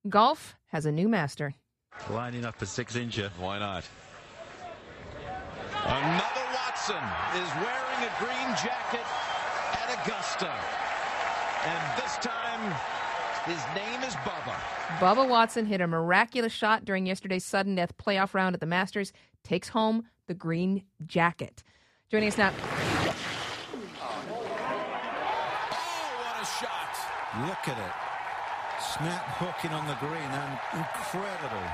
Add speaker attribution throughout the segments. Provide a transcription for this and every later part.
Speaker 1: Golf has a new master.
Speaker 2: Lining up a 6-incher.
Speaker 3: Why not? Another Watson is wearing a green jacket at Augusta. And this time, his name is Bubba.
Speaker 1: Bubba Watson hit a miraculous shot during yesterday's sudden death playoff round at the Masters. Takes home the green jacket. Joining us now.
Speaker 3: Oh, what a shot.
Speaker 4: Look at it. Snap hooking on the green and incredible.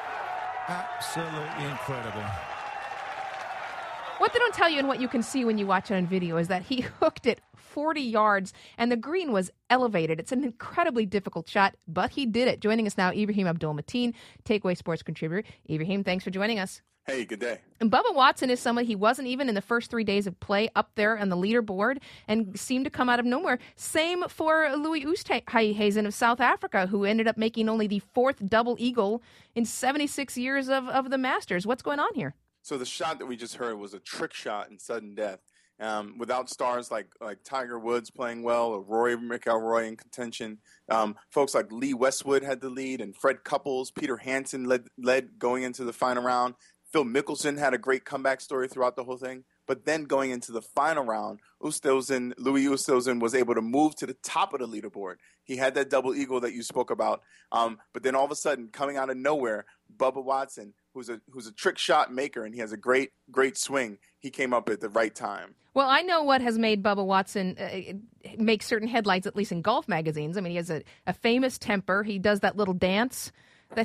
Speaker 4: Absolutely incredible.
Speaker 1: What they don't tell you and what you can see when you watch it on video is that he hooked it 40 yards and the green was elevated. It's an incredibly difficult shot, but he did it. Joining us now, Ibrahim Abdul-Mateen, Takeaway Sports contributor. Ibrahim, thanks for joining us.
Speaker 5: Hey, good day.
Speaker 1: And Bubba Watson is someone he wasn't even in the first 3 days of play up there on the leaderboard and seemed to come out of nowhere. Same for Louis Oosthuizen of South Africa, who ended up making only the fourth double eagle in 76 years of the Masters. What's going on here?
Speaker 5: So the shot that we just heard was a trick shot in sudden death. Without stars like Tiger Woods playing well or Rory McIlroy in contention, folks like Lee Westwood had the lead and Fred Couples, Peter Hansen led going into the final round. Phil Mickelson had a great comeback story throughout the whole thing. But then going into the final round, Louis Oosthuizen was able to move to the top of the leaderboard. He had that double eagle that you spoke about. But then all of a sudden, coming out of nowhere, Bubba Watson, who's a trick shot maker, and he has a great swing, he came up at the right time.
Speaker 1: Well, I know what has made Bubba Watson make certain headlines, at least in golf magazines. I mean, he has a famous temper. He does that little dance that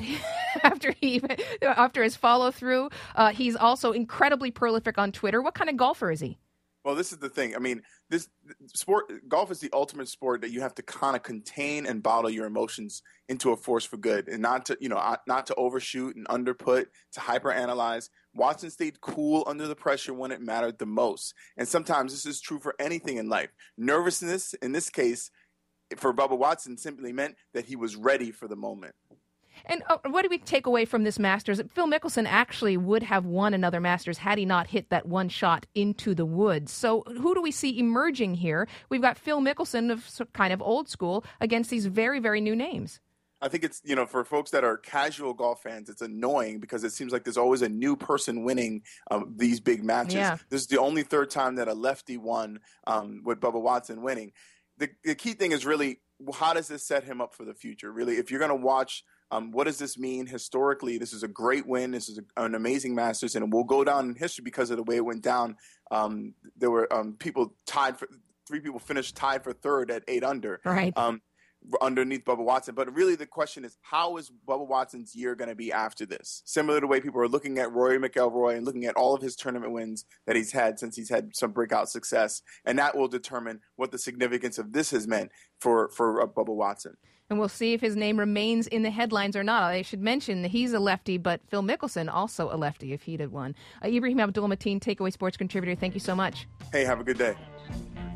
Speaker 1: after his follow through. He's also incredibly prolific on Twitter. What kind of golfer is he?
Speaker 5: Well, this is the thing. I mean, golf is the ultimate sport that you have to kind of contain and bottle your emotions into a force for good, and not to overshoot and underput, to hyperanalyze. Watson stayed cool under the pressure when it mattered the most, and sometimes this is true for anything in life. Nervousness, in this case, for Bubba Watson, simply meant that he was ready for the moment.
Speaker 1: And what do we take away from this Masters? Phil Mickelson actually would have won another Masters had he not hit that one shot into the woods. So who do we see emerging here? We've got Phil Mickelson of kind of old school against these very, very new names.
Speaker 5: I think it's, for folks that are casual golf fans, it's annoying because it seems like there's always a new person winning these big matches.
Speaker 1: Yeah.
Speaker 5: This is the only third time that a lefty won with Bubba Watson winning. The key thing is really, how does this set him up for the future? Really, if you're going to watch, what does this mean historically? This is a great win. This is an amazing Masters, and it will go down in history because of the way it went down. There were three people finished tied for third at 8 under.
Speaker 1: Right.
Speaker 5: Underneath Bubba Watson. But really the question is, how is Bubba Watson's year going to be after this? Similar to the way people are looking at Rory McIlroy and looking at all of his tournament wins that he's had since he's had some breakout success. And that will determine what the significance of this has meant for Bubba Watson.
Speaker 1: And we'll see if his name remains in the headlines or not. I should mention that he's a lefty, but Phil Mickelson also a lefty if he'd had won. Ibrahim Abdul-Mateen, Takeaway Sports contributor, thank you so much.
Speaker 5: Hey, have a good day.